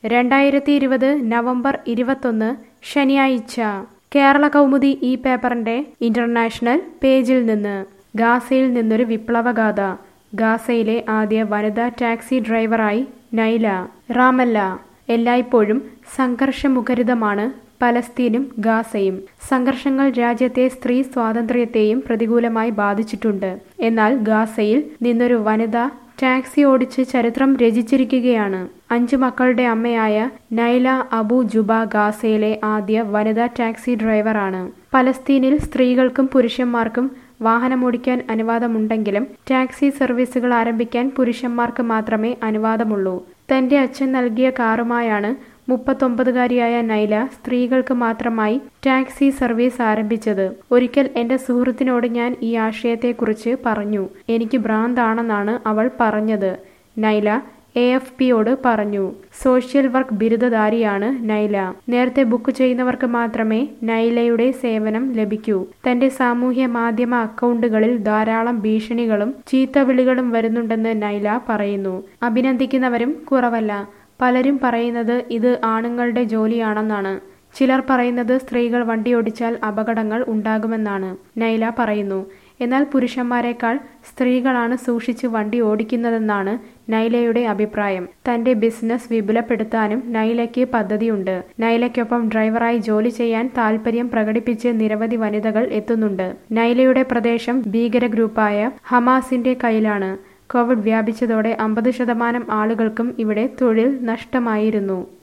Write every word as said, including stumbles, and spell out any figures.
രണ്ടായിരത്തി ഇരുപത് നവംബർ ഇരുപത്തൊന്ന് ശനിയാഴ്ച കേരള കൗമുദി ഈ പേപ്പറിന്റെ ഇന്റർനാഷണൽ പേജിൽ നിന്ന് ഗാസയിൽ നിന്നൊരു വിപ്ലവഗാഥ. ഗാസയിലെ ആദ്യ വനിതാ ടാക്സി ഡ്രൈവറായി നൈല. റാമല്ല. എല്ലായ്പ്പോഴും സംഘർഷമുഖരിതമാണ് പലസ്തീനും ഗാസയും. സംഘർഷങ്ങൾ രാജ്യത്തെ സ്ത്രീ സ്വാതന്ത്ര്യത്തെയും പ്രതികൂലമായി ബാധിച്ചിട്ടുണ്ട്. എന്നാൽ ഗാസയിൽ നിന്നൊരു വനിത ടാക്സി ഓടിച്ച് ചരിത്രം രചിച്ചിരിക്കുകയാണ്. അഞ്ചു മക്കളുടെ അമ്മയായ നൈല അബു ജുബ ഗാസയിലെ ആദ്യ വനിതാ ടാക്സി ഡ്രൈവറാണ്. പലസ്തീനിൽ സ്ത്രീകൾക്കും പുരുഷന്മാർക്കും വാഹനമോടിക്കാൻ അനുവാദമുണ്ടെങ്കിലും ടാക്സി സർവീസുകൾ ആരംഭിക്കാൻ പുരുഷന്മാർക്ക് മാത്രമേ അനുവാദമുള്ളൂ. തന്റെ അച്ഛൻ നൽകിയ കാറുമായാണ് മുപ്പത്തൊമ്പതുകാരിയായ നൈല സ്ത്രീകൾക്ക് മാത്രമായി ടാക്സി സർവീസ് ആരംഭിച്ചത്. ഒരിക്കൽ എന്റെ സുഹൃത്തിനോട് ഞാൻ ഈ ആശയത്തെക്കുറിച്ച് പറഞ്ഞു. എനിക്ക് ഭ്രാന്താണെന്നാണ് അവൾ പറഞ്ഞത്. നൈല എ എഫ് പിയോട് പറഞ്ഞു. സോഷ്യൽ വർക്ക് ബിരുദധാരിയാണ് നൈല. നേരത്തെ ബുക്ക് ചെയ്യുന്നവർക്ക് മാത്രമേ നൈലയുടെ സേവനം ലഭിക്കൂ. തന്റെ സാമൂഹ്യ മാധ്യമ അക്കൗണ്ടുകളിൽ ധാരാളം ഭീഷണികളും ചീത്തവിളികളും വരുന്നുണ്ടെന്ന് നൈല പറയുന്നു. അഭിനന്ദിക്കുന്നവരും കുറവല്ല. പലരും പറയുന്നത് ഇത് ആണുങ്ങളുടെ ജോലിയാണെന്നാണ്. ചിലർ പറയുന്നത് സ്ത്രീകൾ വണ്ടിയോടിച്ചാൽ അപകടങ്ങൾ ഉണ്ടാകുമെന്നാണ്. നൈല പറയുന്നു. എന്നാൽ പുരുഷന്മാരെക്കാൾ സ്ത്രീകളാണ് സൂക്ഷിച്ച് വണ്ടി ഓടിക്കുന്നതെന്നാണ് നൈലയുടെ അഭിപ്രായം. തന്റെ ബിസിനസ് വിപുലപ്പെടുത്താനും നൈലയ്ക്ക് പദ്ധതിയുണ്ട്. നൈലയ്ക്കൊപ്പം ഡ്രൈവറായി ജോലി ചെയ്യാൻ താൽപര്യം പ്രകടിപ്പിച്ച് നിരവധി വനിതകൾ എത്തുന്നുണ്ട്. നൈലയുടെ പ്രദേശം ഭീകര ഗ്രൂപ്പായ ഹമാസിന്റെ കയ്യിലാണ്. കോവിഡ് വ്യാപിച്ചതോടെ അമ്പത് ശതമാനം ആളുകൾക്കും ഇവിടെ തൊഴിൽ നഷ്ടമായിരുന്നു.